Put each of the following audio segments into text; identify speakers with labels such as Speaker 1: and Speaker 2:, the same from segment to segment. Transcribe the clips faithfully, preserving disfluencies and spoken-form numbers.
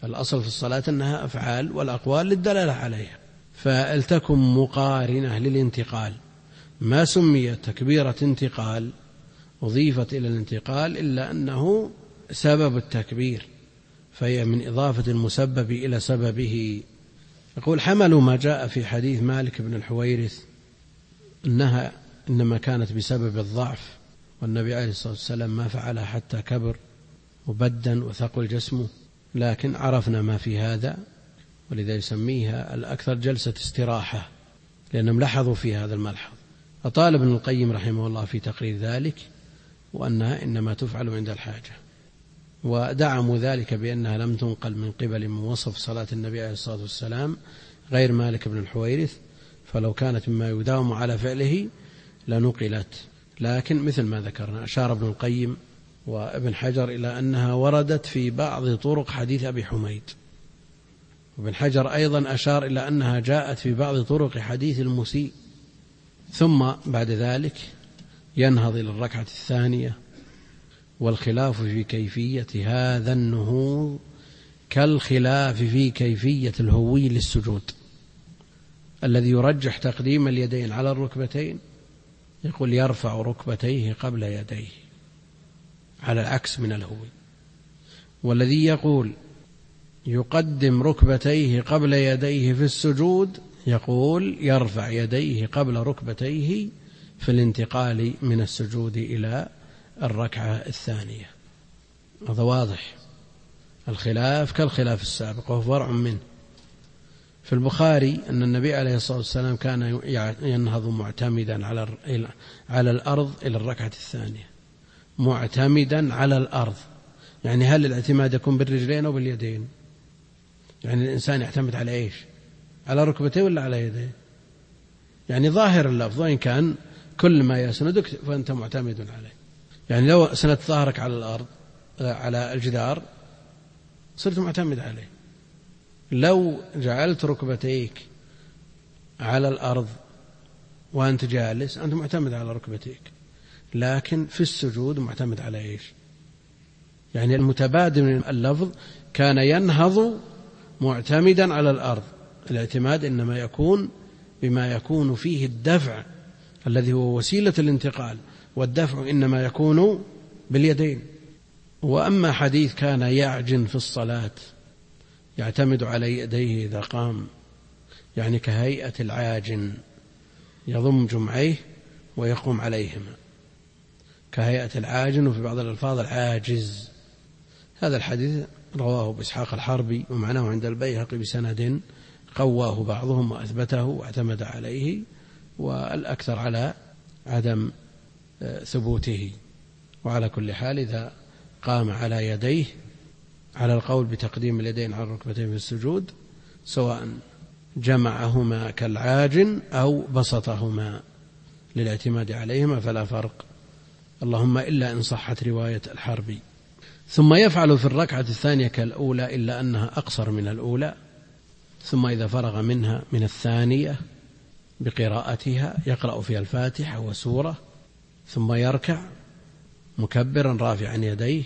Speaker 1: فالأصل في الصلاة أنها أفعال والأقوال للدلالة عليها، فلتكن مقارنة للانتقال. ما سميت تكبيرة انتقال أضيفت إلى الانتقال إلا أنه سبب التكبير، فهي من إضافة المسبب إلى سببه. يقول حملوا ما جاء في حديث مالك بن الحويرث أنها إنما كانت بسبب الضعف، والنبي عليه الصلاة والسلام ما فعلها حتى كبر وبدن وثقل جسمه، لكن عرفنا ما في هذا، ولذا يسميها الأكثر جلسة استراحة، لأنهم لاحظوا في هذا الملحظ. أطال ابن القيم رحمه الله في تقرير ذلك، وأنها إنما تفعل عند الحاجة، ودعموا ذلك بأنها لم تنقل من قبل من وصف صلاة النبي عليه الصلاة والسلام غير مالك بن الحويرث، فلو كانت مما يداوم على فعله لنقلت. لكن مثل ما ذكرنا أشار ابن القيم وابن حجر إلى أنها وردت في بعض طرق حديث أبي حميد، وابن حجر أيضا أشار إلى أنها جاءت في بعض طرق حديث المسيء. ثم بعد ذلك ينهض إلى الركعة الثانية، والخلاف في كيفية هذا النهوض كالخلاف في كيفية الهوي للسجود، الذي يرجح تقديم اليدين على الركبتين يقول يرفع ركبتيه قبل يديه على العكس من الهوي، والذي يقول يقدم ركبتيه قبل يديه في السجود يقول يرفع يديه قبل ركبتيه في الانتقال من السجود إلى الركعة الثانية. هذا واضح، الخلاف كالخلاف السابق وهو فرع منه. في البخاري أن النبي عليه الصلاة والسلام كان ينهض معتمدا على الأرض إلى الركعة الثانية، معتمدا على الأرض، يعني هل الاعتماد يكون بالرجلين أو باليدين؟ يعني الإنسان يعتمد على إيش؟ على ركبتيه ولا على يديه؟ يعني ظاهر اللفظ وإن كان كل ما يسندك فأنت معتمد عليه. يعني لو سندت ظهرك على الأرض على الجدار صرت معتمد عليه، لو جعلت ركبتيك على الأرض وأنت جالس أنت معتمد على ركبتيك، لكن في السجود معتمد على إيش؟ يعني المتبادل من اللفظ كان ينهض معتمدا على الأرض، الاعتماد إنما يكون بما يكون فيه الدفع الذي هو وسيلة الانتقال، والدفع إنما يكون باليدين. وأما حديث كان يعجن في الصلاة يعتمد على يديه إذا قام، يعني كهيئة العاجن يضم جمعيه ويقوم عليهما، كهيئة العاجن، وفي بعض الألفاظ العاجز. هذا الحديث رواه بإسحاق الحربي ومعناه عند البيهقي بسند قواه بعضهم وأثبته واعتمد عليه، والأكثر على عدم ثبوته. وعلى كل حال إذا قام على يديه على القول بتقديم اليدين على الركبتين في السجود، سواء جمعهما كالعاجن أو بسطهما للاعتماد عليهما فلا فرق، اللهم إلا إن صحت رواية الحربي. ثم يفعل في الركعة الثانية كالأولى إلا أنها أقصر من الأولى، ثم إذا فرغ منها من الثانية بقراءتها يقرأ فيها الفاتحة وسورة، ثم يركع مكبرا رافعا يديه،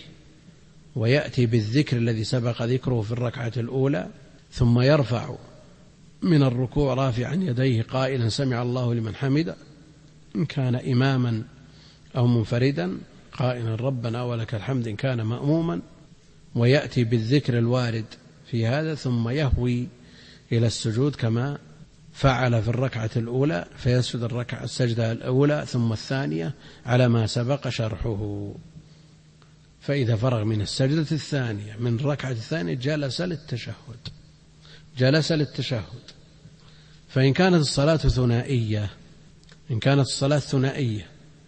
Speaker 1: ويأتي بالذكر الذي سبق ذكره في الركعة الأولى، ثم يرفع من الركوع رافعا يديه قائلا سمع الله لمن حمده، إن كان إماما أو منفردا قائلا ربنا ولك الحمد إن كان مأموما، ويأتي بالذكر الوارد في هذا، ثم يهوي إلى السجود كما فعل في الركعة الأولى، فيسجد الركعة السجدة الأولى ثم الثانية على ما سبق شرحه. فإذا فرغ من السجدة الثانية من الركعة الثانية جلس للتشهد، جلس للتشهد. فإن كانت الصلاة ثنائية إن كانت الصلاة ثنائية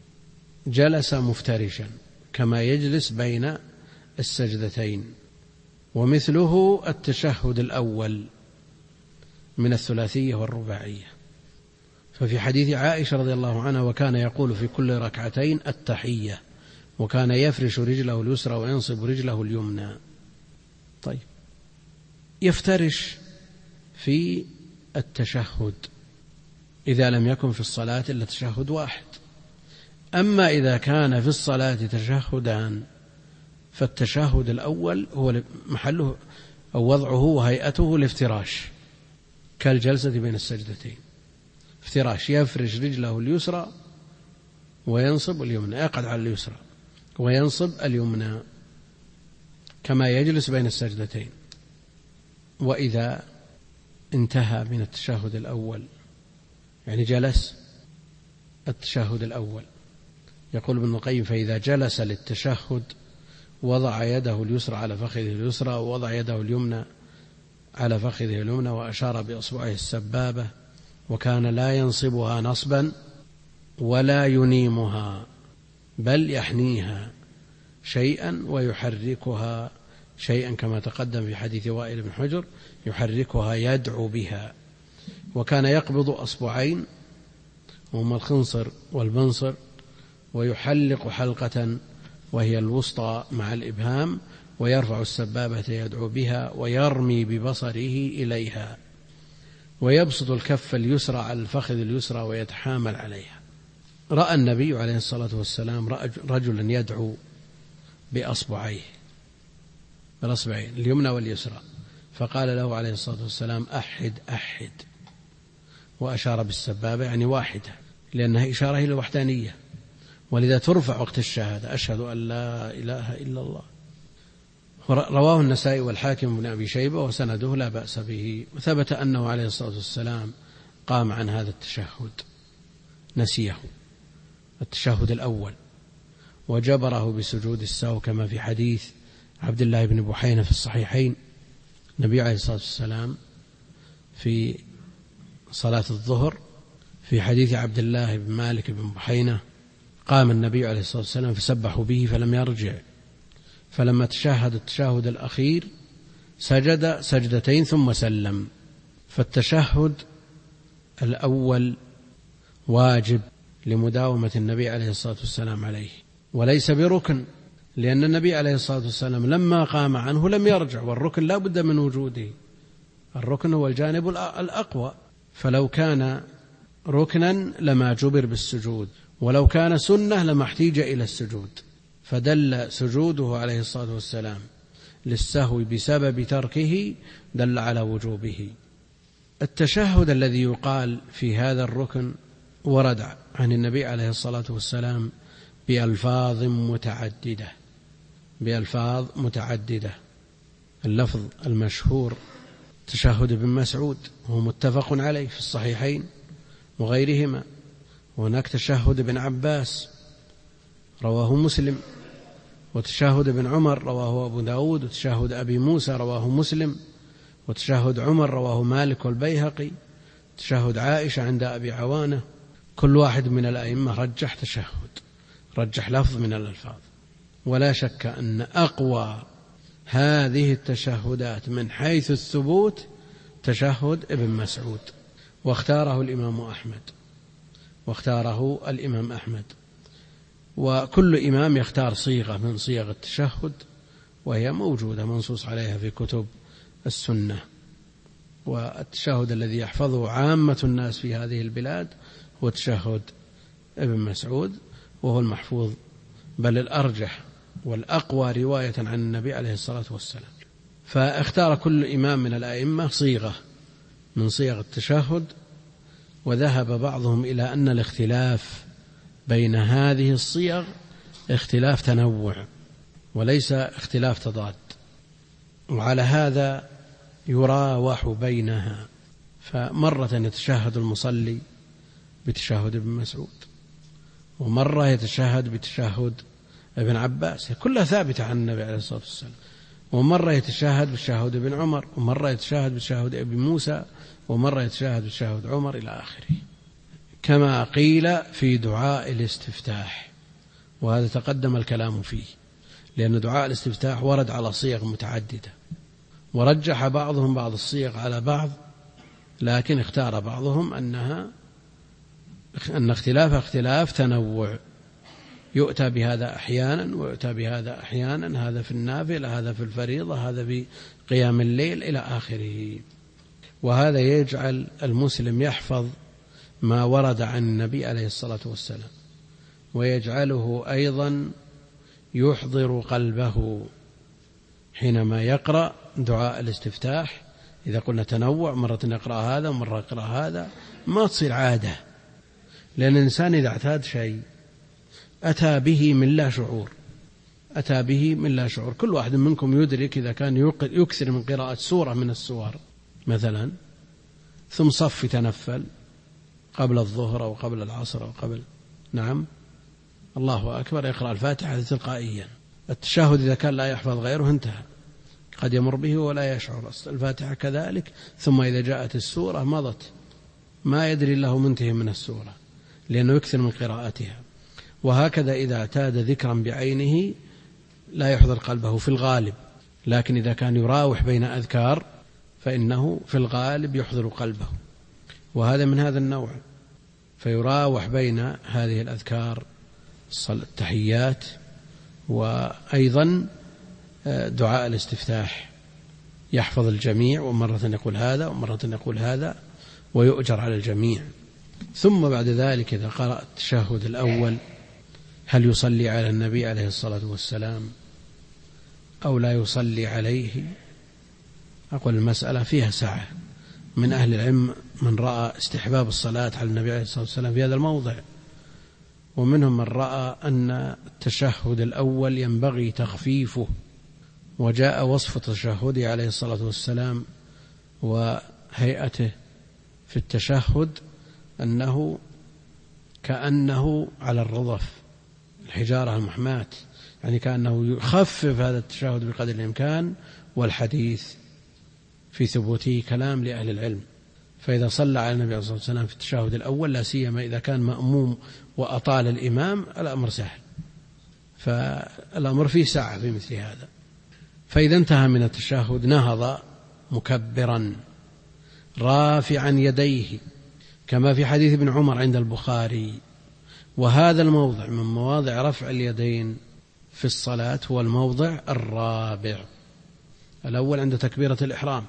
Speaker 1: جلس مفترشا كما يجلس بين السجدتين، ومثله التشهد الأول من الثلاثية والرباعية. ففي حديث عائشة رضي الله عنها وكان يقول في كل ركعتين التحية، وكان يفرش رجله اليسرى وينصب رجله اليمنى. طيب، يفترش في التشهد إذا لم يكن في الصلاة إلا تشهد واحد. أما إذا كان في الصلاة تشهدان فالتشهد الأول هو محله أو وضعه وهيئته الافتراش كالجلسة بين السجدتين، افتراش، يفرش رجله اليسرى وينصب اليمنى، يقعد على اليسرى وينصب اليمنى كما يجلس بين السجدتين. وإذا انتهى من التشهد الأول، يعني جلس التشهد الأول، يقول ابن القيم: فإذا جلس للتشهد وضع يده اليسرى على فخذه اليسرى ووضع يده اليمنى على فخذه اليمنى وأشار بأصبعه السبابة، وكان لا ينصبها نصبا ولا ينيمها بل يحنيها شيئا ويحركها شيئا، كما تقدم في حديث وائل بن حجر: يحركها يدعو بها. وكان يقبض أصبعين وهما الخنصر والبنصر، ويحلق حلقة وهي الوسطى مع الإبهام، ويرفع السبابة يدعو بها ويرمي ببصره إليها، ويبسط الكف اليسرى على الفخذ اليسرى ويتحامل عليها. رأى النبي عليه الصلاة والسلام رجلا يدعو بأصبعيه بالأصبعين اليمنى واليسرى، فقال له عليه الصلاة والسلام: أحد أحد، وأشار بالسبابة يعني واحدة، لأنها إشارة إلى الوحدانية، ولذا ترفع وقت الشهادة: أشهد أن لا إله إلا الله. رواه النسائي والحاكم بن أبي شيبة وسنده لا بأس به. وثبت أنه عليه الصلاة والسلام قام عن هذا التشهد، نسيه التشهد الأول وجبره بسجود السهو، كما في حديث عبد الله بن بحينة في الصحيحين. النبي عليه الصلاة والسلام في صلاة الظهر في حديث عبد الله بن مالك بن بحينة قام النبي عليه الصلاة والسلام فسبحوا به فلم يرجع، فلما تشهد التشهد الأخير سجد سجدتين ثم سلم. فالتشهد الأول واجب لمداومة النبي عليه الصلاة والسلام عليه، وليس بركن، لأن النبي عليه الصلاة والسلام لما قام عنه لم يرجع، والركن لا بد من وجوده، الركن هو الجانب الأقوى، فلو كان ركنا لما جبر بالسجود، ولو كان سنة لما احتيج إلى السجود، فدل سجوده عليه الصلاة والسلام للسهو بسبب تركه دل على وجوبه. التشهد الذي يقال في هذا الركن ورد عن النبي عليه الصلاة والسلام بألفاظ متعددة بألفاظ متعددة اللفظ المشهور تشهد ابن مسعود، هو متفق عليه في الصحيحين وغيرهما. وهناك تشهد ابن عباس رواه مسلم، وتشهد ابن عمر رواه أبو داود، وتشهد أبي موسى رواه مسلم، وتشهد عمر رواه مالك والبيهقي، تشهد عائشة عند أبي عوانة. كل واحد من الأئمة رجح تشهد، رجح لفظ من الألفاظ. ولا شك أن أقوى هذه التشهدات من حيث الثبوت تشهد ابن مسعود، واختاره الإمام أحمد واختاره الإمام أحمد وكل إمام يختار صيغة من صيغ التشهد، وهي موجودة منصوص عليها في كتب السنة. والتشهد الذي يحفظه عامة الناس في هذه البلاد هو تشهد ابن مسعود، وهو المحفوظ بل الأرجح والأقوى رواية عن النبي عليه الصلاة والسلام. فاختار كل إمام من الأئمة صيغة من صيغ التشهد، وذهب بعضهم إلى أن الاختلاف بين هذه الصيغ اختلاف تنوع وليس اختلاف تضاد، وعلى هذا يراوح بينها. فمرة يتشهد المصلي بتشهد ابن مسعود، ومرة يتشهد بتشهد ابن عباس، كلها ثابتة عن النبي عليه الصلاة والسلام، ومرة يتشهد بتشهد ابن عمر، ومرة يتشهد بتشهد ابن موسى، ومرة يتشهد بتشهد عمر إلى آخره، كما قيل في دعاء الاستفتاح، وهذا تقدم الكلام فيه، لأن دعاء الاستفتاح ورد على صيغ متعددة، ورجح بعضهم بعض الصيغ على بعض، لكن اختار بعضهم أنها أن اختلاف اختلاف تنوع، يؤتى بهذا أحيانا ويؤتى بهذا أحيانا، هذا في النافلة، هذا في الفريضة، هذا في قيام الليل إلى آخره. وهذا يجعل المسلم يحفظ ما ورد عن النبي عليه الصلاة والسلام، ويجعله أيضا يحضر قلبه حينما يقرأ دعاء الاستفتاح إذا قلنا تنوع، مرة نقرأ هذا ومرة نقرأ هذا، ما تصير عادة، لأن الإنسان إذا اعتاد شيء أتى به من لا شعور، أتى به من لا شعور. كل واحد منكم يدرك إذا كان يكثر من قراءة سورة من السور مثلا، ثم صف يتنفل قبل الظهر أو قبل العصر أو قبل، نعم، الله أكبر، يقرأ الفاتحة تلقائيا. التشهد إذا كان لا يحفظ غيره انتهى، قد يمر به ولا يشعر. الفاتحة كذلك، ثم إذا جاءت السورة مضت ما يدري الله منتهي من السورة، لأنه يكثر من قراءتها. وهكذا إذا اعتاد ذكرا بعينه لا يحضر قلبه في الغالب، لكن إذا كان يراوح بين أذكار فإنه في الغالب يحضر قلبه، وهذا من هذا النوع. فيراوح بين هذه الأذكار التحيات وأيضا دعاء الاستفتاح، يحفظ الجميع، ومرة يقول هذا ومرة يقول هذا، ويؤجر على الجميع. ثم بعد ذلك إذا قرأ التشهد الأول هل يصلي على النبي عليه الصلاة والسلام أو لا يصلي عليه؟ أقول المسألة فيها سعة، من أهل العلم من رأى استحباب الصلاة على النبي عليه الصلاة والسلام في هذا الموضع، ومنهم من رأى أن التشهد الأول ينبغي تخفيفه، وجاء وصف تشهده عليه الصلاة والسلام وهيئته في التشهد أنه كأنه على الرضف، الحجارة المحماة، يعني كأنه يخفف هذا التشهد بقدر الإمكان. والحديث في ثبوته كلام لأهل العلم، فإذا صلى على النبي عليه الصلاة والسلام في التشهد الأول، لا سيما إذا كان مأموم وأطال الإمام، الأمر سهل، فالأمر فيه سعة في مثل هذا. فإذا انتهى من التشهد نهض مكبرا رافعا يديه، كما في حديث ابن عمر عند البخاري. وهذا الموضع من مواضع رفع اليدين في الصلاة هو الموضع الرابع. الأول عند تكبيرة الإحرام،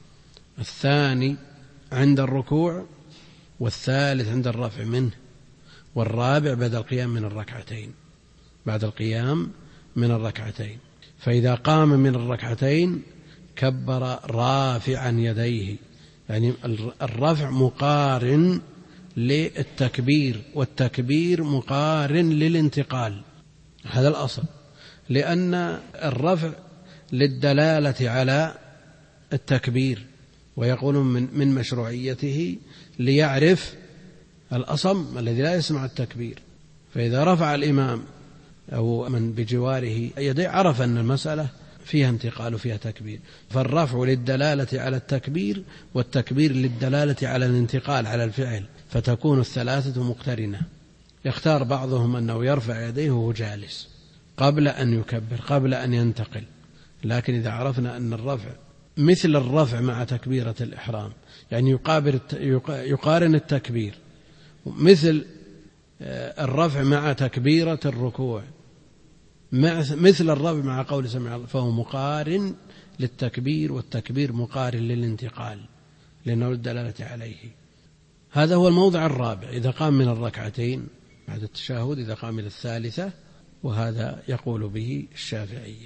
Speaker 1: الثاني عند الركوع، والثالث عند الرفع منه، والرابع بعد القيام من الركعتين، بعد القيام من الركعتين. فإذا قام من الركعتين كبر رافعا يديه، يعني الرفع مقارن للتكبير، والتكبير مقارن للانتقال، هذا الأصل، لأن الرفع للدلالة على التكبير، ويقولون من من مشروعيته ليعرف الأصم الذي لا يسمع التكبير. فإذا رفع الإمام أو من بجواره يديه عرف أن المسألة فيها انتقال وفيها تكبير. فالرفع للدلالة على التكبير، والتكبير للدلالة على الانتقال على الفعل، فتكون الثلاثة مقترنة. يختار بعضهم أنه يرفع يديه وهو جالس قبل أن يكبر، قبل أن ينتقل. لكن إذا عرفنا أن الرفع مثل الرفع مع تكبيرة الإحرام، يعني يقابل يقارن التكبير، مثل الرفع مع تكبيرة الركوع، مثل الرفع مع قول سمع الله، فهو مقارن للتكبير، والتكبير مقارن للانتقال لأنه الدلالة عليه. هذا هو الموضع الرابع إذا قام من الركعتين بعد التشهد، إذا قام إلى الثالثة، وهذا يقول به الشافعية.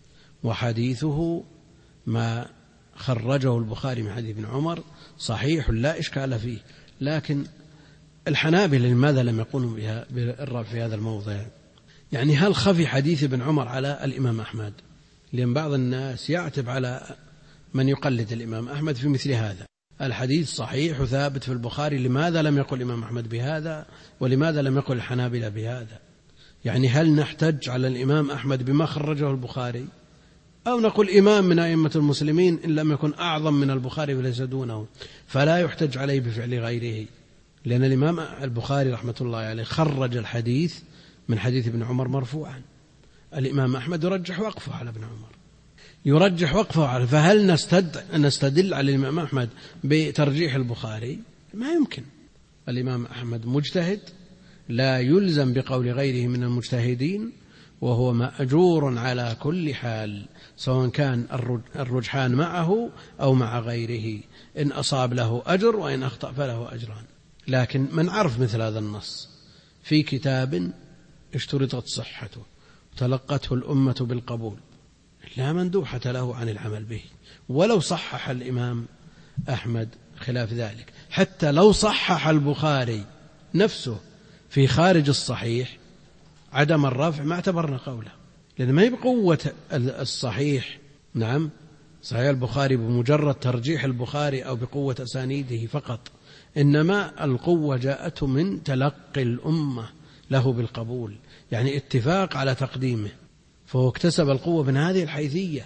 Speaker 1: وحديثه ما خرجه البخاري من حديث ابن عمر صحيح لا إشكال فيه، لكن الحنابلة لماذا لم يقولوا بها بالرفع في هذا الموضع؟ يعني هل خفي حديث ابن عمر على الإمام أحمد؟ لأن بعض الناس يعتب على من يقلد الإمام أحمد في مثل هذا. الحديث صحيح وثابت في البخاري، لماذا لم يقل الإمام أحمد بهذا؟ ولماذا لم يقل الحنابلة بهذا؟ يعني هل نحتج على الإمام أحمد بما خرجه البخاري، أو نقول إمام من أئمة المسلمين إن لم يكن أعظم من البخاري وليس دونه، فلا يحتج عليه بفعل غيره؟ لأن الإمام البخاري رحمة الله عليه خرج الحديث من حديث ابن عمر مرفوعا، الإمام أحمد يرجح وقفه على ابن عمر، يرجح وقفه على، فهل نستد نستدل على الإمام أحمد بترجيح البخاري؟ ما يمكن. الإمام أحمد مجتهد لا يلزم بقول غيره من المجتهدين، وهو مأجور على كل حال، سواء كان الرجحان معه أو مع غيره، إن أصاب له أجر وإن أخطأ فله أجران. لكن من عرف مثل هذا النص في كتاب اشترطت صحته تلقته الأمة بالقبول، لا مندوحة له عن العمل به، ولو صحح الإمام أحمد خلاف ذلك. حتى لو صحح البخاري نفسه في خارج الصحيح عدم الرفع ما اعتبرنا قوله، لأن ما هي بقوة الصحيح. نعم، صحيح البخاري بمجرد ترجيح البخاري أو بقوة أسانيده فقط، إنما القوة جاءته من تلقي الأمة له بالقبول، يعني اتفاق على تقديمه، فهو اكتسب القوة من هذه الحيثية.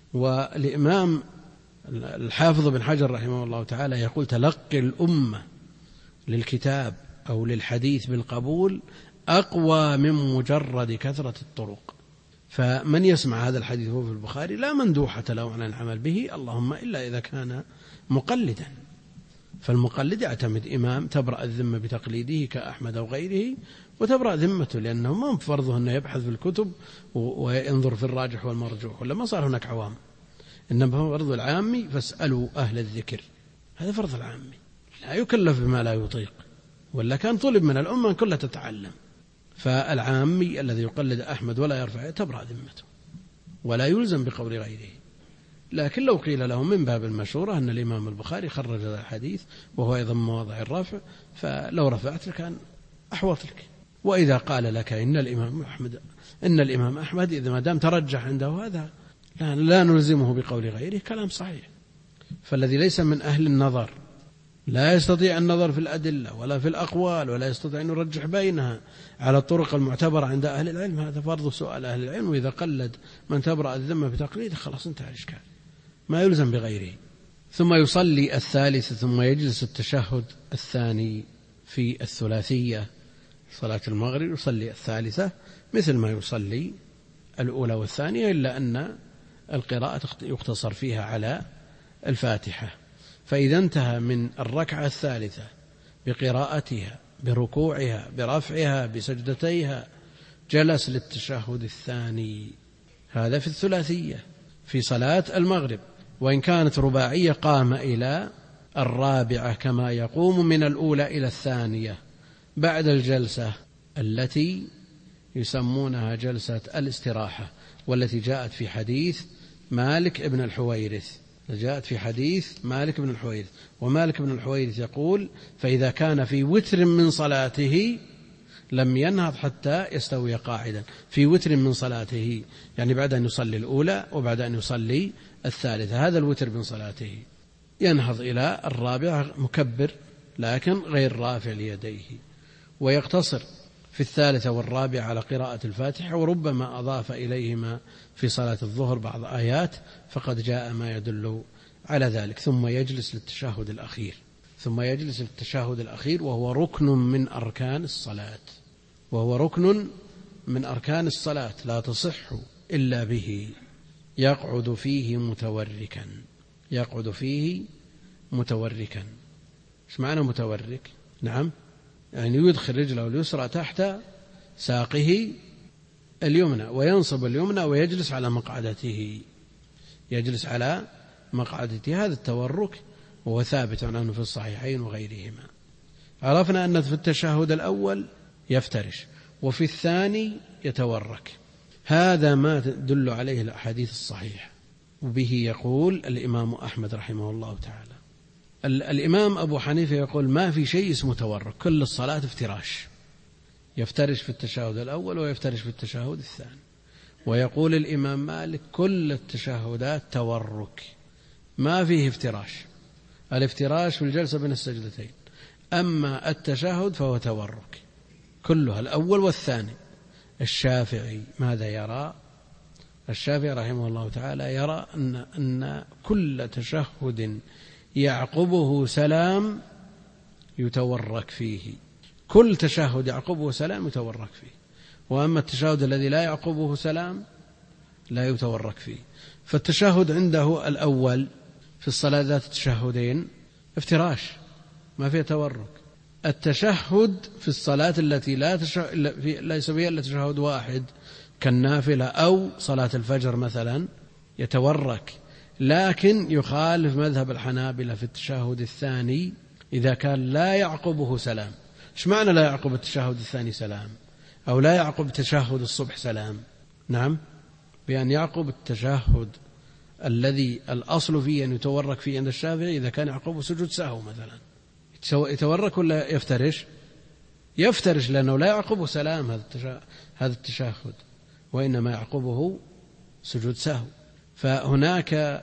Speaker 1: والإمام الحافظ بن حجر رحمه الله تعالى يقول تلقي الأمة للكتاب أو للحديث بالقبول أقوى من مجرد كثرة الطرق. فمن يسمع هذا الحديث هو في البخاري لا مندوحة له عن العمل به، اللهم إلا إذا كان مقلدا، فالمقلد يعتمد إمام تبرأ الذمة بتقليده كأحمد أو غيره، وتبرأ ذمته، لأنه ما فرضه أنه يبحث في الكتب وينظر في الراجح والمرجوح، ولا ما صار هناك عوام، إنما هو فرض العامي فاسألوا أهل الذكر. هذا فرض العامي لا يكلف بما لا يطيق، ولا كان طلب من الأمة كلها تتعلم. فالعامي الذي يقلد أحمد ولا يرفع تبرأ ذمته ولا يلزم بقول غيره. لكن لو قيل له من باب المشورة أن الإمام البخاري خرج هذا الحديث وهو أيضا مواضع الرفع، فلو رفعت كان أحوط لك. وإذا قال لك إن الإمام أحمد إن الإمام أحمد إذا ما دام ترجح عنده هذا لا, لا نلزمه بقول غيره، كلام صحيح. فالذي ليس من أهل النظر لا يستطيع النظر في الأدلة ولا في الأقوال ولا يستطيع أن يرجح بينها على الطرق المعتبرة عند أهل العلم، هذا فرض سؤال أهل العلم. وإذا قلد من تبرأ الذمة بتقليد خلاص انتهى الإشكال، ما يلزم بغيره. ثم يصلي الثالث ثم يجلس التشهد الثاني في الثلاثية صلاة المغرب، يصلي الثالثة مثل ما يصلي الأولى والثانية، إلا أن القراءة يقتصر فيها على الفاتحة. فإذا انتهى من الركعة الثالثة بقراءتها بركوعها برفعها بسجدتيها جلس للتشهد الثاني. هذا في الثلاثية في صلاة المغرب. وإن كانت رباعية قام إلى الرابعة كما يقوم من الأولى إلى الثانية بعد الجلسة التي يسمونها جلسة الاستراحة، والتي جاءت في حديث مالك ابن الحويرث جاءت في حديث مالك بن الحويرث ومالك بن الحويرث يقول فإذا كان في وتر من صلاته لم ينهض حتى يستوي قاعدا. في وتر من صلاته يعني بعد أن يصلي الأولى وبعد أن يصلي الثالثة، هذا الوتر من صلاته، ينهض إلى الرابعة مكبر لكن غير رافع ليديه، ويقتصر في الثالثة والرابعة على قراءة الفاتحة، وربما أضاف إليهما في صلاة الظهر بعض آيات فقد جاء ما يدل على ذلك. ثم يجلس للتشهد الأخير ثم يجلس للتشهد الأخير وهو ركن من أركان الصلاة وهو ركن من أركان الصلاة لا تصح إلا به. يقعد فيه متوركا يقعد فيه متوركا إيش معنى متورك؟ نعم، يعني يدخل رجله اليسرى تحت ساقه اليمنى وينصب اليمنى ويجلس على مقعدته يجلس على مقعدته. هذا التورك وهو ثابت عنه في الصحيحين وغيرهما. عرفنا أن في التشهد الأول يفترش وفي الثاني يتورك. هذا ما تدل عليه الأحاديث الصحيحة، وبه يقول الإمام أحمد رحمه الله تعالى. الإمام أبو حنيفة يقول ما في شيء اسمه تورك، كل الصلاة افتراش، يفترش في التشهد الأول ويفترش في التشهد الثاني. ويقول الإمام مالك كل التشهدات تورك ما فيه افتراش، الافتراش في الجلسة بين السجدتين، أما التشهد فهو تورك كلها الأول والثاني. الشافعي ماذا يرى؟ الشافعي رحمه الله تعالى يرى أن, أن كل تشهد يعقبه سلام يتورك فيه، كل تشهد يعقبه سلام يتورك فيه، وأما التشهد الذي لا يعقبه سلام لا يتورك فيه. فالتشهد عنده الأول في الصلاة ذات التشهدين افتراش ما فيه تورك. التشهد في الصلاة التي لا تشهد ليس فيها إلا تشهد واحد كالنافلة أو صلاة الفجر مثلا يتورك، لكن يخالف مذهب الحنابلة في التشهد الثاني إذا كان لا يعقبه سلام. إيش معنى لا يعقب التشهد الثاني سلام أو لا يعقب تشهد الصبح سلام؟ نعم، بأن يعقب التشهد الذي الأصل فيه أن يتورك فيه عند الشافعي إذا كان يعقبه سجود سهو مثلا، يتورك ولا يفترش؟ يفترش، لأنه لا يعقبه سلام هذا التشهد، وإنما يعقبه سجود سهو. فهناك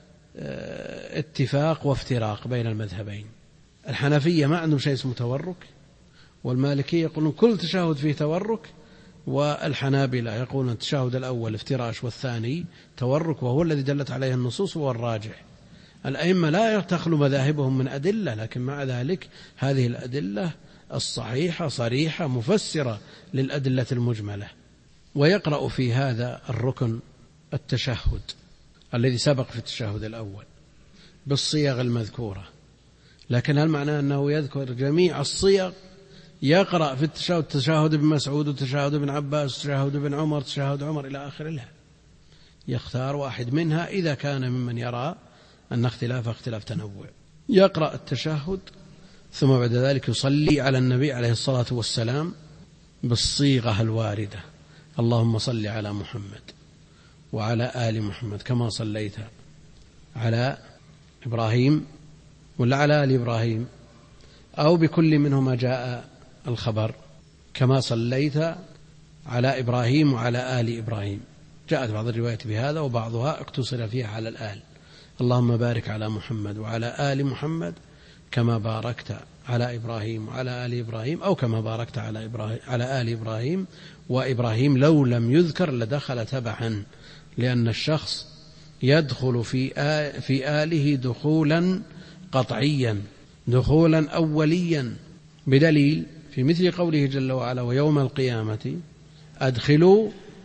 Speaker 1: اتفاق وافتراق بين المذهبين. الحنفية ما عندهم شيء اسمه تورك، والمالكية يقولون كل تشهد فيه تورك، والحنابلة يقولون التشهد الأول افتراش والثاني تورك، وهو الذي دلت عليه النصوص وهو الراجح. الأئمة لا تخلو مذاهبهم من أدلة، لكن مع ذلك هذه الأدلة الصحيحة صريحة مفسرة للأدلة المجملة. ويقرأ في هذا الركن التشهد الذي سبق في التشهد الأول بالصيغ المذكورة، لكن هل معناه أنه يذكر جميع الصيغ؟ يقرأ في التشهد تشهد ابن مسعود وتشهد ابن عباس وتشهد ابن عمر تشهد عمر إلى آخر، لا، يختار واحد منها إذا كان ممن يرى أن اختلاف اختلاف تنوع. يقرأ التشهد ثم بعد ذلك يصلي على النبي عليه الصلاة والسلام بالصيغة الواردة: اللهم صل على محمد وعلى آل محمد كما صليت على إبراهيم، ولا على آل إبراهيم، أو بكل منهما جاء الخبر كما صليت على إبراهيم وعلى آل إبراهيم. جاءت بعض الروايات بهذا وبعضها اقتصر فيها على الآل: اللهم بارك على محمد وعلى آل محمد كما باركت على إبراهيم وعلى آل إبراهيم، أو كما باركت على إبراهيم على آل إبراهيم. وإبراهيم لو لم يذكر لدخل تبعا، لأن الشخص يدخل في آل في آله دخولا قطعيا، دخولا أوليا، بدليل في مثل قوله جل وعلا: ويوم القيامة أدخلوا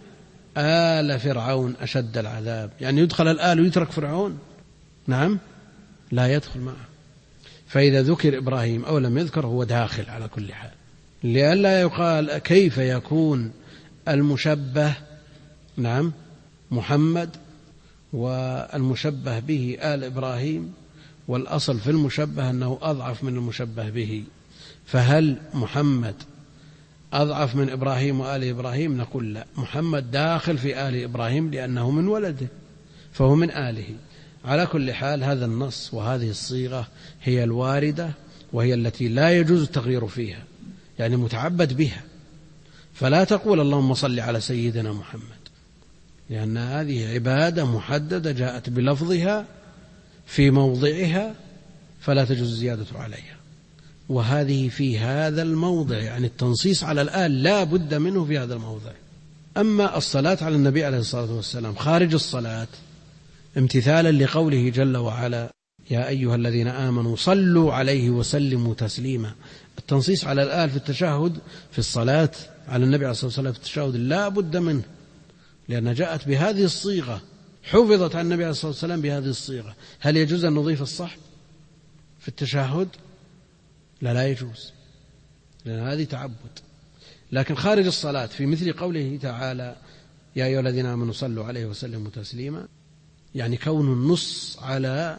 Speaker 1: آل فرعون أشد العذاب. يعني يدخل الآل ويترك فرعون؟ نعم، لا يدخل معه. فإذا ذكر إبراهيم أو لم يذكر هو داخل على كل حال، لئلا يقال كيف يكون المشبه نعم محمد والمشبه به آل إبراهيم، والأصل في المشبه أنه أضعف من المشبه به، فهل محمد أضعف من إبراهيم وآل إبراهيم؟ نقول لا، محمد داخل في آل إبراهيم لأنه من ولده فهو من آله. على كل حال هذا النص وهذه الصيغة هي الواردة، وهي التي لا يجوز التغيير فيها، يعني متعبد بها. فلا تقول اللهم صل على سيدنا محمد، لأن هذه عبادة محددة جاءت بلفظها في موضعها، فلا تجوز الزيادة عليها. وهذه في هذا الموضع، يعني التنصيص على الآل لا بد منه في هذا الموضع. أما الصلاة على النبي عليه الصلاة والسلام خارج الصلاة امتثالا لقوله جل وعلا: يا أيها الذين آمنوا صلوا عليه وسلموا تسليما، التنصيص على الآل في التشهد في الصلاة على النبي عليه الصلاة والسلام في التشهد لا بد منه، لأن جاءت بهذه الصيغة، حفظت عن النبي عليه الصلاة والسلام بهذه الصيغة. هل يجوز أن نضيف الصحب في التشهد؟ لا، لا يجوز، لأن هذه تعبد. لكن خارج الصلاة في مثل قوله تعالى: يا أيها الذين آمنوا صلوا عليه وسلموا تسليما، يعني كون النص على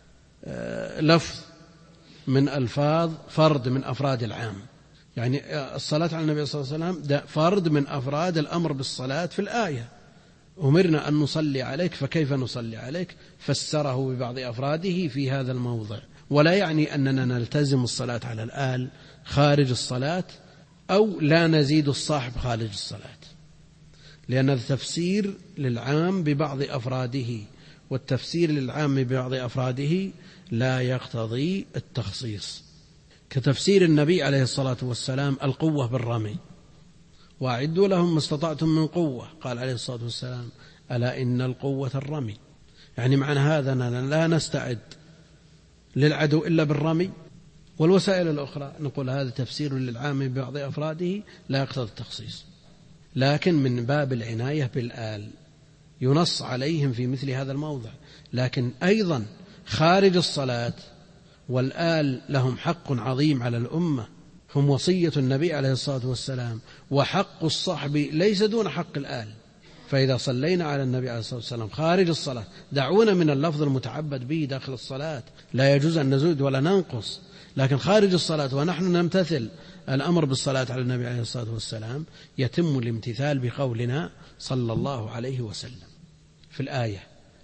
Speaker 1: لفظ من ألفاظ فرد من أفراد العام، يعني الصلاة على النبي صلى الله عليه وسلم ده فرد من أفراد الأمر بالصلاة في الآية: أمرنا أن نصلي عليك فكيف نصلي عليك، فسره ببعض أفراده في هذا الموضع. ولا يعني أننا نلتزم الصلاة على الآل خارج الصلاة أو لا نزيد الصاحب خارج الصلاة، لأن التفسير للعام ببعض أفراده والتفسير للعام ببعض أفراده لا يقتضي التخصيص، كتفسير النبي عليه الصلاة والسلام القوة بالرمي: وأعدوا لهم ما استطعتم من قوة، قال عليه الصلاة والسلام: ألا إن القوة الرمي. يعني معنى هذا أننا لا نستعد للعدو إلا بالرمي، والوسائل الأخرى نقول هذا تفسير للعام ببعض أفراده لا يقتضي التخصيص. لكن من باب العناية بالآل ينص عليهم في مثل هذا الموضع. لكن أيضا خارج الصلاة والآل لهم حق عظيم على الأمة، هم وصية النبي عليه الصلاة والسلام، وحق الصحب ليس دون حق الآل. فإذا صلينا على النبي عليه الصلاة والسلام خارج الصلاة، دعونا من اللفظ المتعبد به داخل الصلاة، لا يجوز أن نزود ولا ننقص، لكن خارج الصلاة ونحن نمتثل الأمر بالصلاة على النبي عليه الصلاة والسلام يتم الامتثال بقولنا صلى الله عليه وسلم في الآية،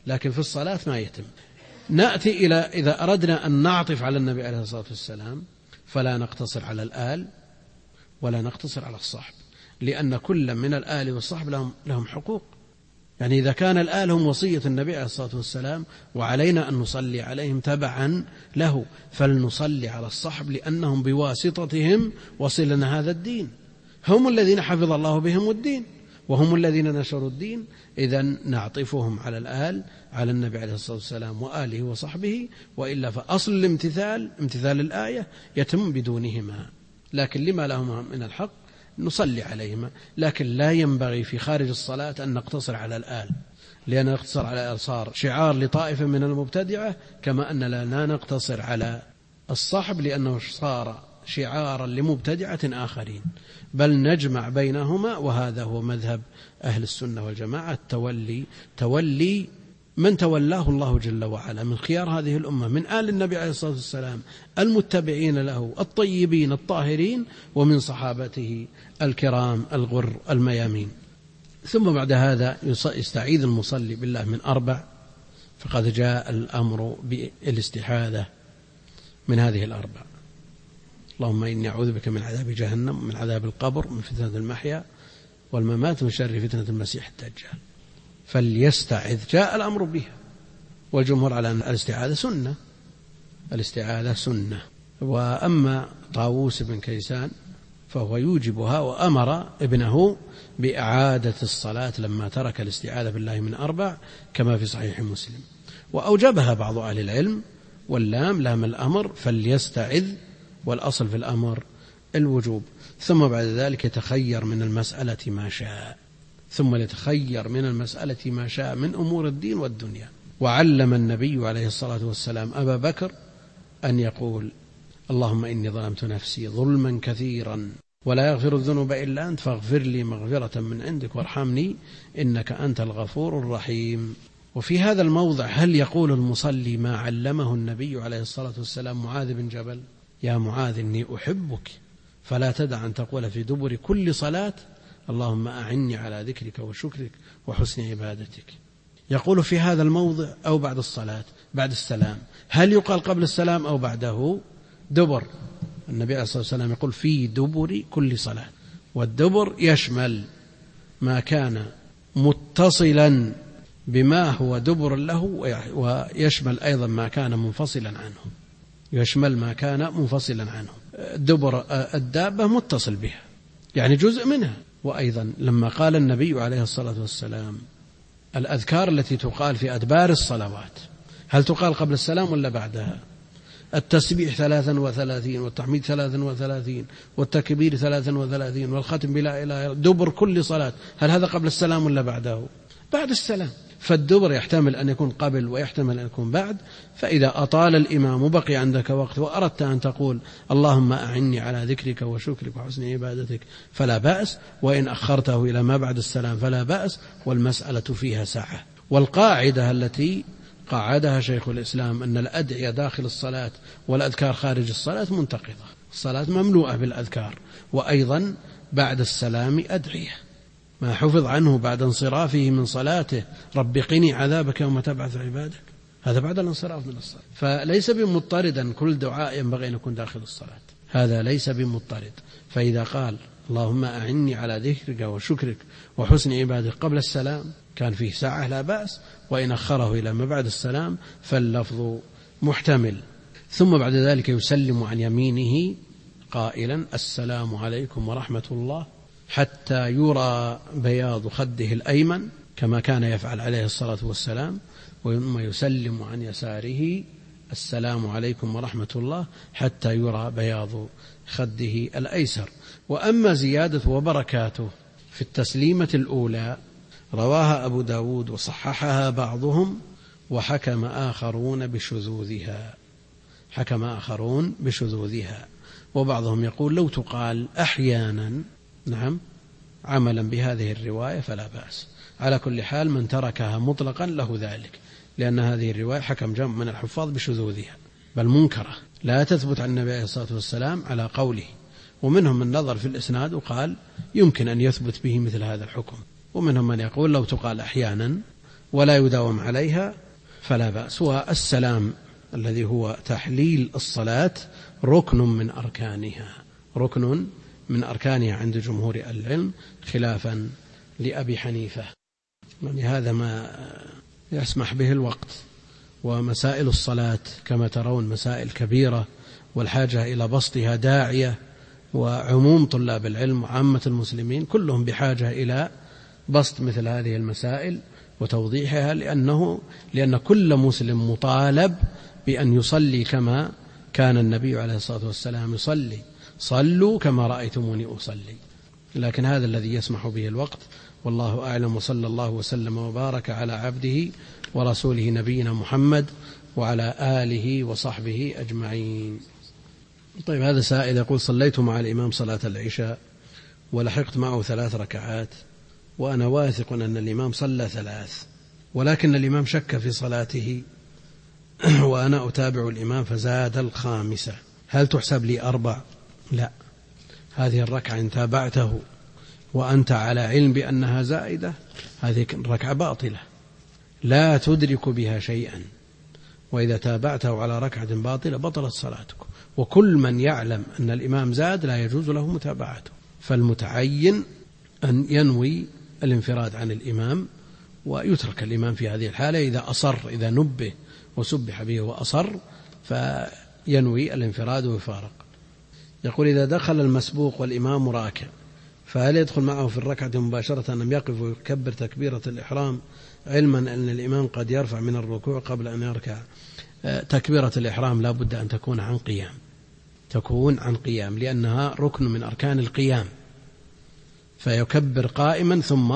Speaker 1: لكن في الصلاة ما يتم. نأتي إلى إذا أردنا أن نعطف على النبي عليه الصلاة والسلام فلا نقتصر على الآل ولا نقتصر على الصحب، لأن كل من الآل والصحب لهم, لهم حقوق. يعني إذا كان الآل هم وصية النبي عليه الصلاة والسلام وعلينا أن نصلي عليهم تبعا له، فلنصلي على الصحب لأنهم بواسطتهم وصلنا هذا الدين، هم الذين حفظ الله بهم الدين وهم الذين نشروا الدين. إذن نعطفهم على الآل على النبي عليه الصلاة والسلام وآله وصحبه، وإلا فأصل الامتثال امتثال الآية يتم بدونهما، لكن لما لهما من الحق نصلي عليهما. لكن لا ينبغي في خارج الصلاة أن نقتصر على الآل، لأن نقتصر على الآل صار شعار لطائفة من المبتدعة، كما أن لا نقتصر على الصحب لأنه صار شعارا لمبتدعة آخرين، بل نجمع بينهما، وهذا هو مذهب أهل السنة والجماعة، التولي تولي من تولاه الله جل وعلا من خيار هذه الأمة من آل النبي عليه الصلاة والسلام المتبعين له الطيبين الطاهرين، ومن صحابته الكرام الغر الميامين. ثم بعد هذا يستعيذ المصلي بالله من أربع، فقد جاء الأمر بالاستعاذة من هذه الأربع: اللهم إني أعوذ بك من عذاب جهنم ومن عذاب القبر ومن فتنة المحيا والممات ومن شر فتنة المسيح الدجال. فليستعذ، جاء الأمر بها، والجمهور على أن الاستعاذة سنة، الاستعاذة سنة. وأما طاووس بن كيسان فهو يوجبها، وأمر ابنه بإعادة الصلاة لما ترك الاستعاذة بالله من أربع كما في صحيح مسلم، وأوجبها بعض أهل العلم، واللام لام الأمر، فليستعذ، والأصل في الأمر الوجوب. ثم بعد ذلك يتخير من المسألة ما شاء، ثم يتخير من المسألة ما شاء من أمور الدين والدنيا. وعلم النبي عليه الصلاة والسلام أبا بكر أن يقول: اللهم إني ظلمت نفسي ظلما كثيرا ولا يغفر الذنوب إلا أنت فاغفر لي مغفرة من عندك وارحمني إنك أنت الغفور الرحيم. وفي هذا الموضع هل يقول المصلي ما علمه النبي عليه الصلاة والسلام معاذ بن جبل: يا معاذ إني أحبك فلا تدع أن تقول في دبر كل صلاة اللهم أعني على ذكرك وشكرك وحسن عبادتك؟ يقول في هذا الموضع أو بعد الصلاة بعد السلام؟ هل يقال قبل السلام أو بعده؟ دبر. النبي عليه الصلاة والسلام يقول في دبر كل صلاة، والدبر يشمل ما كان متصلا بما هو دبر له، ويشمل أيضا ما كان منفصلا عنه، يشمل ما كان منفصلا عنه. دبر الدابة متصل بها، يعني جزء منها. وأيضا لما قال النبي عليه الصلاة والسلام الأذكار التي تقال في أدبار الصلوات، هل تقال قبل السلام ولا بعدها؟ التسبيح ثلاثا وثلاثين، والتحميد ثلاثا وثلاثين، والتكبير ثلاثا وثلاثين، والختم بلا إله إلا الله، دبر كل صلاة، هل هذا قبل السلام ولا بعده؟ بعد السلام. فالدبر يحتمل أن يكون قبل ويحتمل أن يكون بعد. فإذا أطال الإمام وبقي عندك وقت وأردت أن تقول اللهم أعني على ذكرك وشكرك وحسن عبادتك فلا بأس، وإن أخرته إلى ما بعد السلام فلا بأس، والمسألة فيها ساعة. والقاعدة التي قاعدها شيخ الإسلام أن الأدعية داخل الصلاة والأذكار خارج الصلاة منتقضة، الصلاة مملوءة بالأذكار. وأيضا بعد السلام أدعية، ما حفظ عنه بعد انصرافه من صلاته: رب قني عذابك يوم تبعث عبادك، هذا بعد الانصراف من الصلاة. فليس بمضطردا كل دعاء ينبغي أن يكون داخل الصلاة، هذا ليس بمضطرد. فإذا قال اللهم أعني على ذكرك وشكرك وحسن عبادك قبل السلام كان فيه ساعة لا بأس، وإن أخره إلى ما بعد السلام فاللفظ محتمل. ثم بعد ذلك يسلم عن يمينه قائلا: السلام عليكم ورحمة الله، حتى يرى بياض خده الأيمن كما كان يفعل عليه الصلاة والسلام، ثم يسلم عن يساره: السلام عليكم ورحمة الله، حتى يرى بياض خده الأيسر. وأما زيادة وبركاته في التسليمة الأولى رواها أبو داود وصححها بعضهم، وحكم آخرون بشذوذها، حكم آخرون بشذوذها. وبعضهم يقول لو تقال أحيانا نعم عملا بهذه الرواية فلا بأس. على كل حال من تركها مطلقا له ذلك، لأن هذه الرواية حكم جمع من الحفاظ بشذوذها، بل منكرة لا تثبت عن النبي عليه الصلاة والسلام على قوله. ومنهم من نظر في الإسناد وقال يمكن أن يثبت به مثل هذا الحكم، ومنهم من يقول لو تقال أحيانا ولا يداوم عليها فلا بأس. والسلام الذي هو تحليل الصلاة ركن من أركانها، ركن من أركانها عند جمهور العلم، خلافا لأبي حنيفة. يعني هذا ما يسمح به الوقت. ومسائل الصلاة كما ترون مسائل كبيرة، والحاجة إلى بسطها داعية، وعموم طلاب العلم وعامة المسلمين كلهم بحاجة إلى بسط مثل هذه المسائل وتوضيحها، لأنه لأن كل مسلم مطالب بأن يصلي كما كان النبي عليه الصلاة والسلام يصلي، صلوا كما رأيتموني أصلي. لكن هذا الذي يسمح به الوقت، والله أعلم. وصلى الله وسلم وبارك على عبده ورسوله نبينا محمد وعلى آله وصحبه أجمعين. طيب، هذا سائل يقول: صليت مع الإمام صلاة العشاء ولحقت معه ثلاث ركعات، وأنا واثق أن الإمام صلى ثلاث، ولكن الإمام شك في صلاته وأنا أتابع الإمام فزاد الخامسة، هل تحسب لي أربع؟ لا، هذه الركعة إن تابعته وأنت على علم بأنها زائدة هذه الركعة باطلة لا تدرك بها شيئا، وإذا تابعته على ركعة باطلة بطلت صلاتك. وكل من يعلم أن الإمام زاد لا يجوز له متابعته، فالمتعين أن ينوي الانفراد عن الإمام ويترك الإمام في هذه الحالة. إذا أصر، إذا نبه وسبح به وأصر فينوي الانفراد ويفارق. يقول: إذا دخل المسبوق والإمام راكع فهل يدخل معه في الركعة مباشرة أم يقف ويكبر تكبيرة الإحرام، علما أن الإمام قد يرفع من الركوع قبل أن يركع؟ تكبيرة الإحرام لا بد أن تكون عن قيام، تكون عن قيام لأنها ركن من أركان القيام، فيكبر قائما ثم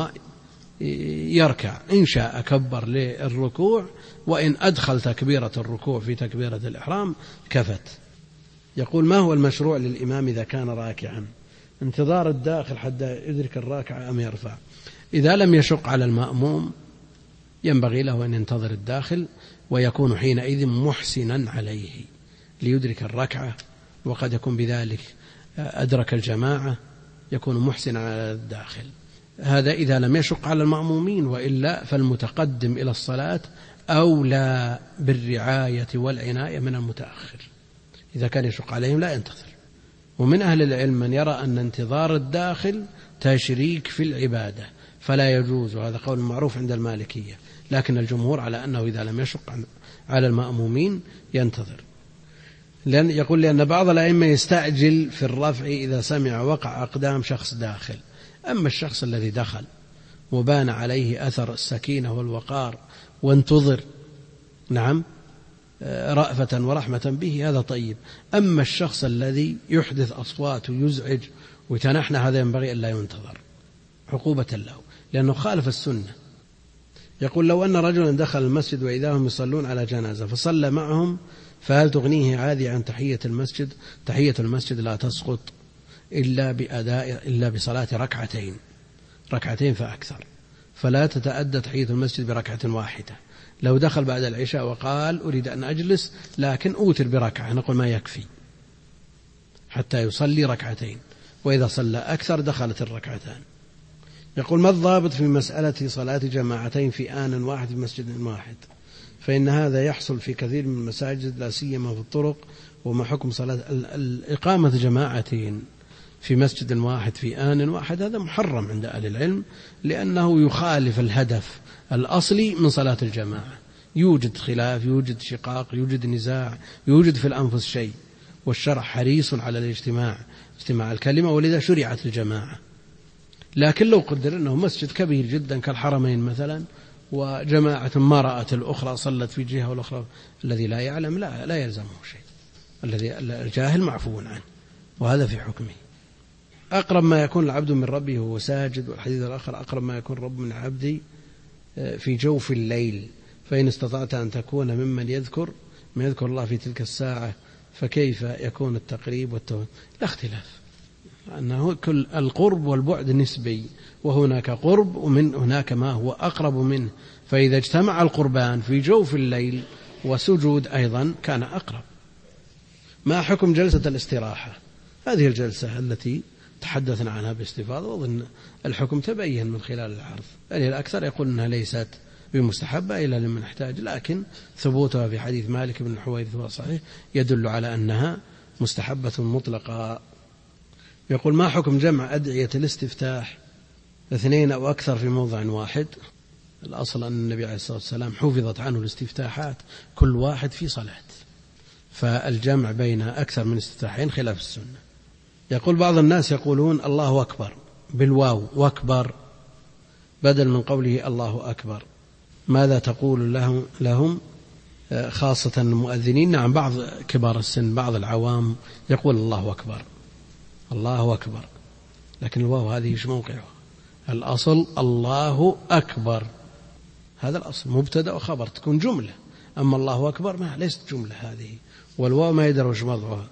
Speaker 1: يركع، إن شاء كبر للركوع، وإن أدخل تكبيرة الركوع في تكبيرة الإحرام كفت. يقول: ما هو المشروع للإمام إذا كان راكعا؟ انتظار الداخل حتى يدرك الراكع أم يرفع؟ إذا لم يشق على المأموم ينبغي له أن ينتظر الداخل، ويكون حينئذ محسنا عليه ليدرك الركعة، وقد يكون بذلك أدرك الجماعة، يكون محسنا على الداخل. هذا إذا لم يشق على المأمومين، وإلا فالمتقدم إلى الصلاة أولى بالرعاية والعناية من المتأخر. إذا كان يشق عليهم لا ينتظر. ومن أهل العلم من يرى أن انتظار الداخل تشريك في العبادة فلا يجوز، وهذا قول معروف عند المالكية، لكن الجمهور على أنه إذا لم يشق على المأمومين ينتظر. لأن يقول لأن بعض الأئمة يستعجل في الرفع إذا سمع وقع أقدام شخص داخل، أما الشخص الذي دخل وبان عليه أثر السكينة والوقار وانتظر، نعم، رأفة ورحمة به، هذا طيب. أما الشخص الذي يحدث أصوات ويزعج ويتنحنى هذا ينبغي أن لا ينتظر عقوبة له، لأنه خالف السنة. يقول: لو أن رجلا دخل المسجد وإذا هم يصلون على جنازة فصلى معهم فهل تغنيه عادي عن تحية المسجد؟ تحية المسجد لا تسقط إلا بأداء إلا بصلاة ركعتين ركعتين فأكثر، فلا تتأدى تحية المسجد بركعة واحدة. لو دخل بعد العشاء وقال أريد أن أجلس لكن أوتر بركعة، نقول ما يكفي حتى يصلي ركعتين، وإذا صلى أكثر دخلت الركعتان. يقول: ما الضابط في مسألة صلاة جماعتين في آن واحد في مسجد واحد؟ فإن هذا يحصل في كثير من المساجد لا سيما في الطرق، وما حكم صلاة الإقامة جماعتين في مسجد واحد في آن واحد؟ هذا محرم عند أهل العلم، لأنه يخالف الهدف الأصلي من صلاة الجماعة. يوجد خلاف، يوجد شقاق، يوجد نزاع، يوجد في الأنفس شيء، والشرع حريص على الاجتماع، اجتماع الكلمة، ولذا شرعت الجماعة. لكن لو قدر أنه مسجد كبير جدا كالحرمين مثلا، وجماعة ما رأت الأخرى صلت في جهة والأخرى، الذي لا يعلم لا, لا يلزمه شيء، الذي الجاهل معفو عنه، وهذا في حكمه. أقرب ما يكون العبد من ربه وهو ساجد، والحديث الآخر أقرب ما يكون رب من عبدي في جوف الليل، فإن استطعت أن تكون ممن يذكر من يذكر الله في تلك الساعة فكيف يكون التقريب والتوسل؟ لا اختلاف، أنه كل القرب والبعد نسبي، وهناك قرب ومن هناك ما هو أقرب منه، فإذا اجتمع القربان في جوف الليل وسجود أيضا كان أقرب. ما حكم جلسة الاستراحة؟ هذه الجلسة التي تحدثنا عنها باستفاضة، وظن الحكم تبين من خلال العرض، يعني الأكثر يقول أنها ليست بمستحبة إلا لمن احتاج، لكن ثبوتها في حديث مالك بن الحويرث صحيح يدل على أنها مستحبة مطلقة. يقول: ما حكم جمع أدعية الاستفتاح اثنين أو أكثر في موضع واحد؟ الأصل أن النبي عليه الصلاة والسلام حفظت عنه الاستفتاحات كل واحد في صلاة، فالجمع بين أكثر من استفتاحين خلاف السنة. يقول: بعض الناس يقولون الله أكبر بالواو وأكبر بدل من قوله الله أكبر، ماذا تقول لهم, لهم خاصة المؤذنين؟ نعم، بعض كبار السن بعض العوام يقول الله أكبر الله أكبر، لكن الواو هذه ايش موقعها؟ الأصل الله أكبر، هذا الأصل مبتدأ وخبر تكون جملة، أما الله أكبر ما ليست جملة هذه، والواو ما يدري وش وضعها،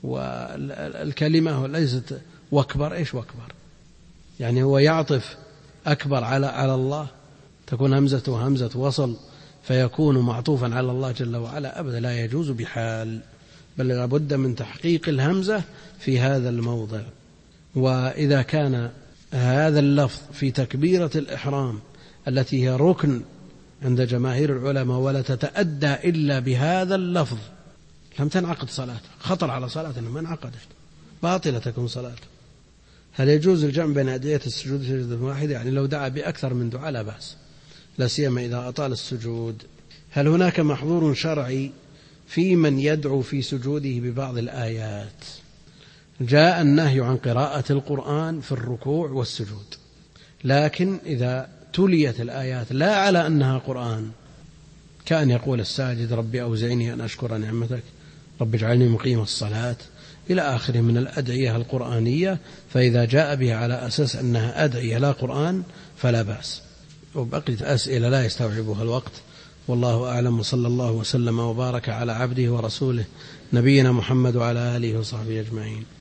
Speaker 1: والكلمة ليست وأكبر. إيش وأكبر؟ يعني هو يعطف أكبر على على الله، تكون همزة همزة وصل فيكون معطوفا على الله جل وعلا؟ أبدا، لا يجوز بحال، بل لابد من تحقيق الهمزة في هذا الموضع. وإذا كان هذا اللفظ في تكبيرة الإحرام التي هي ركن عند جماهير العلماء ولا تتأدى إلا بهذا اللفظ لم تنعقد صلاته، خطر على صلاته ما انعقدت، باطلة تكون صلاته. هل يجوز الجمع بين أدعية السجود في سجدة واحدة؟ يعني لو دعا بأكثر من دعاء لا بأس، لا سيما إذا أطال السجود. هل هناك محظور شرعي في من يدعو في سجوده ببعض الآيات؟ جاء النهي عن قراءة القرآن في الركوع والسجود، لكن إذا تليت الآيات لا على أنها قرآن، كأن يقول الساجد: ربي أوزعني أن أشكر نعمتك، ربي اجعلني مقيم الصلاة، إلى آخره من الأدعية القرآنية، فإذا جاء بها على أساس أنها أدعية لا قرآن فلا بأس. وبقيت أسئلة لا يستوعبها الوقت، والله أعلم، وصلى الله وسلم وبارك على عبده ورسوله نبينا محمد وعلى آله وصحبه أجمعين.